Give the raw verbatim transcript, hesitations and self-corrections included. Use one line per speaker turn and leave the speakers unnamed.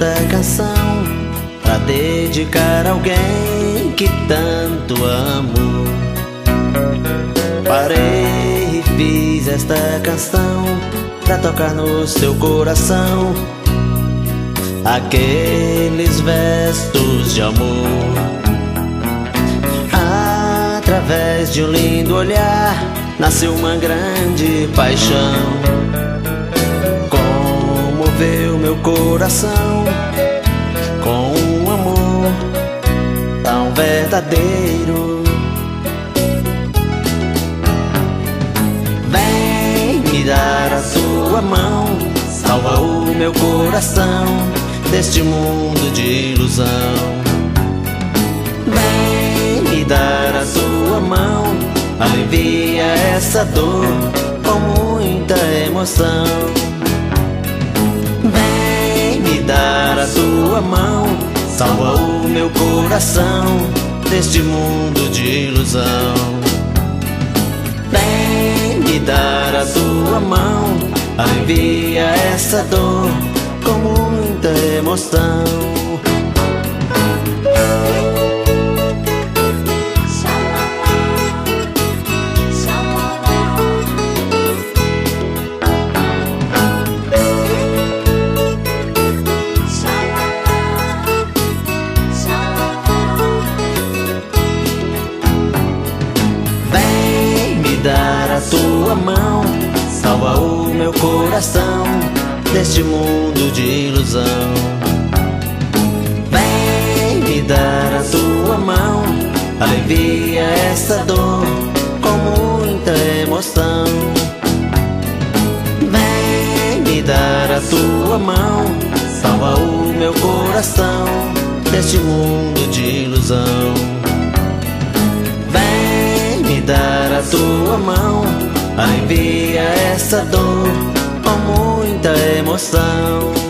esta canção pra dedicar a alguém que tanto amo. Parei e fiz esta canção pra tocar no seu coração aqueles vestos de amor. Através de um lindo olhar nasceu uma grande paixão, comoveu meu coração com um amor tão verdadeiro. Vem me dar a sua mão, salva o meu coração deste mundo de ilusão. Vem me dar a sua mão, alivia essa dor com muita emoção. Vem me dar a sua mão, salva o meu coração deste mundo de ilusão. Vem me dar a sua mão, alivia essa dor com muita emoção. Dar a tua mão, salva o meu coração deste mundo de ilusão. Vem me dar a tua mão, alivia essa dor com muita emoção. Vem me dar a tua mão, salva o meu coração deste mundo de ilusão. Me dar a tua mão, alivia essa dor com muita emoção.